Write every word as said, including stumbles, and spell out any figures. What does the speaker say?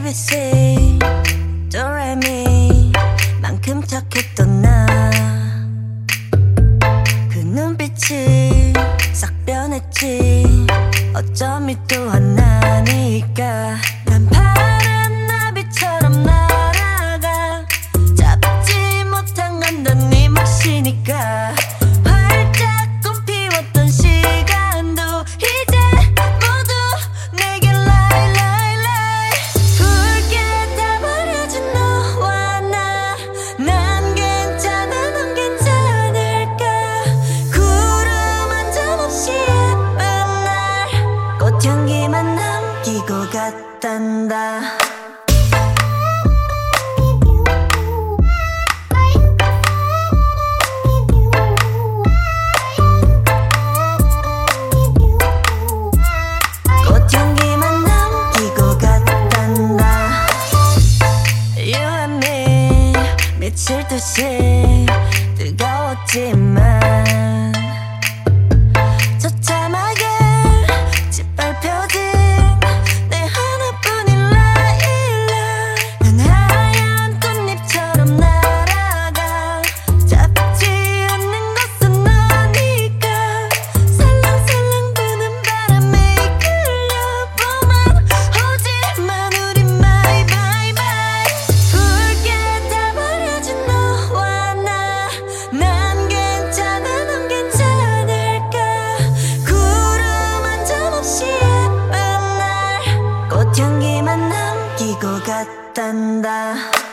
에이비씨 도레미 만큼 착했던 나 그 눈빛이 싹 변했지. 어쩜 이 또한 나니까 난 파란 나비처럼 날아가. 잡지 못한 건 넌 네 몫이니까. 활짝 꽃 피웠던 시간도 이제 모두 내게 lie lie lie. 붉게 다 버려진 너와 나. 난 괜찮아 넌 괜찮을까. 구름 한 점 없이 예쁜 날 꽃향기만 남기고 갔단다. 꽃향기만 남기고 갔단다. You and me 미칠 듯이 뜨거웠지만 처참하게 짓밟혀진 내 하나뿐인 라일락. 난 하얀 꽃잎처럼 날아가. 잡지 않는 것은 너니까. 살랑살랑 부는 바람에 이끌려보만 오지만 우리 my bye bye. 붉게 다 버려진 너와 나. 난 괜찮아 넌 괜찮을까. 구름 한 점 없이 예쁜 날 꽃향기만 남기고 갔단다.